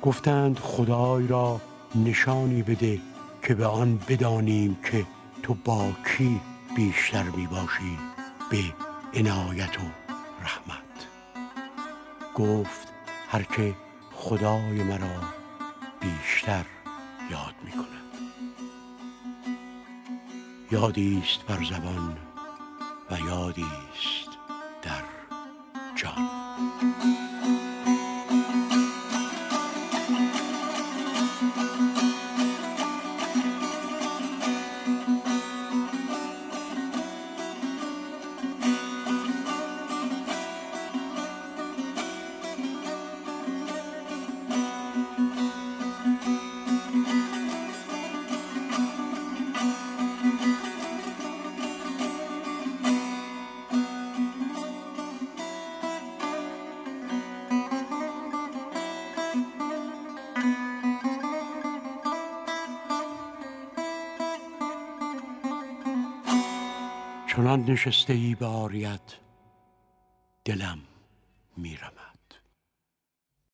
گفتند خدای را نشانی بده که به آن بدانیم که تو با کی بیشتر می باشی به عنایت و رحمت. گفت هر که خدای مرا بیشتر یاد می کند. یادی است بر زبان و یادی است در جان. چنان نشسته ای به عاریت دلم میرمد.